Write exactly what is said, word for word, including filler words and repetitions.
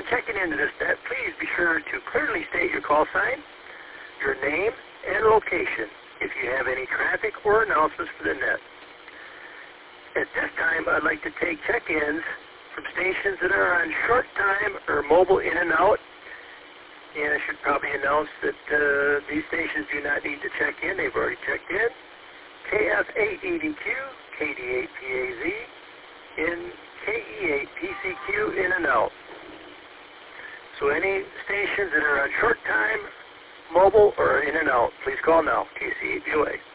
When checking into this net, please be sure to clearly state your call sign, your name, and location if you have any traffic or announcements for the net. At this time, I'd like to take check-ins from stations that are on short time or mobile in and out. And I should probably announce that uh, these stations do not need to check in. They've already checked in. K F eight E D Q, K D eight P A Z, and K E eight P C Q in and out. So any stations that are on short time, mobile, or in and out, please call now. K C eight V O A.